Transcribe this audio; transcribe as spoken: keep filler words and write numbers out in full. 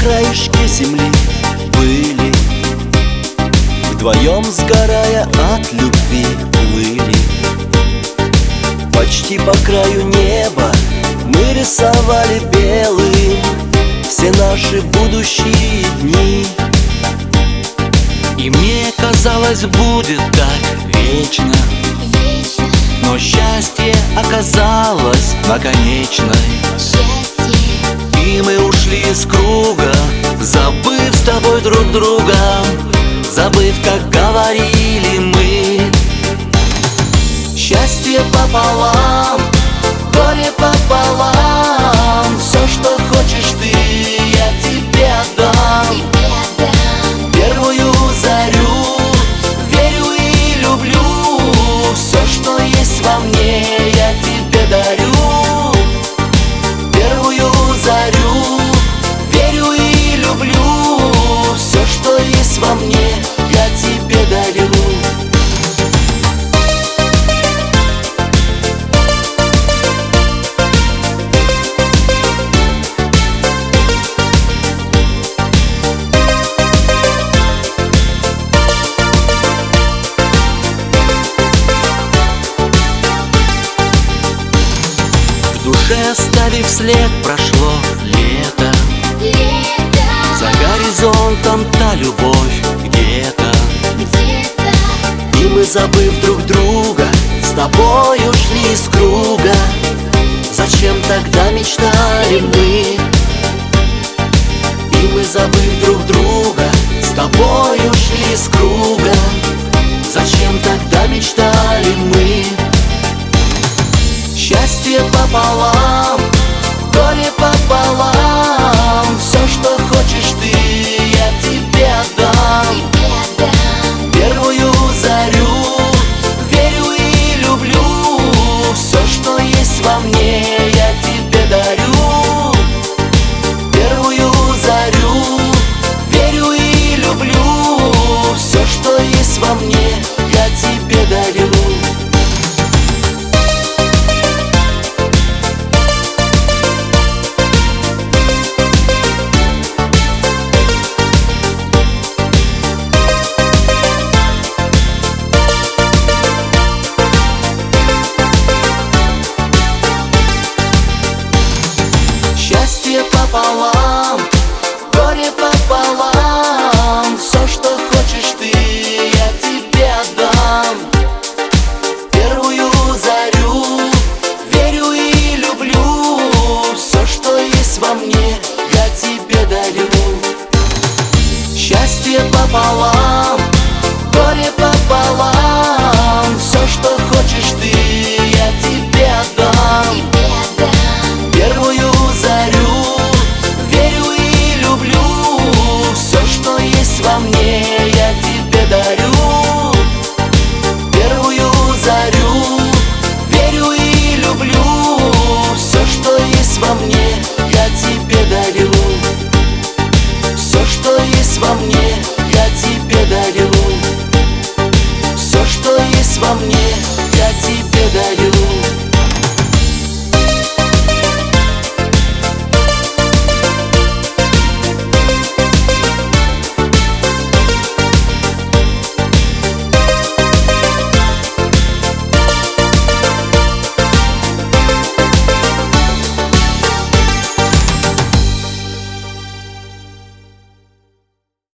краешке земли были, вдвоем сгорая от любви плыли. Почти по краю неба мы рисовали белым все наши будущие дни. И мне казалось, будет так вечно, Вечно но счастье оказалось наконечной. счастье, И мы ушли из круга, забыв с тобой друг друга, забыв, как говорили мы. Счастье пополам, горе пополам, все, что хочешь ты, я тебе отдам. тебе отдам. Первую зарю верю и люблю, все, что есть во мне, я тебе дарю. Первую зарю верю и люблю, все, что есть во мне, я тебе дарю. В душе оставив след, прошло лето. Лето За горизонтом та любовь где-то. где-то, И мы, забыв друг друга, с тобой ушли из круга. Зачем тогда мечтали мы? И мы, забыв друг друга, с тобой ушли из круга. Зачем тогда мечтали мы? Счастье пополам, горе пополам, все, что хочешь ты, я тебе отдам. тебе отдам. Первую зарю верю и люблю, все, что есть во мне, я тебе дарю. Первую зарю верю и люблю, все, что есть во мне, я тебе дарю. Счастье пополам, горе пополам, все, что хочешь ты, я тебе отдам. Первую зарю верю и люблю, все, что есть во мне, я тебе дарю. Счастье пополам, горе пополам, все, что хочешь ты, я тебе отдам. тебе отдам. Первую зарю верю и люблю, все, что есть во мне, я тебе дарю. Первую зарю верю и люблю, все, что есть во мне, я тебе дарю. Все, что есть во мне, я тебе дарю. Все, что есть во мне, я тебе дарю.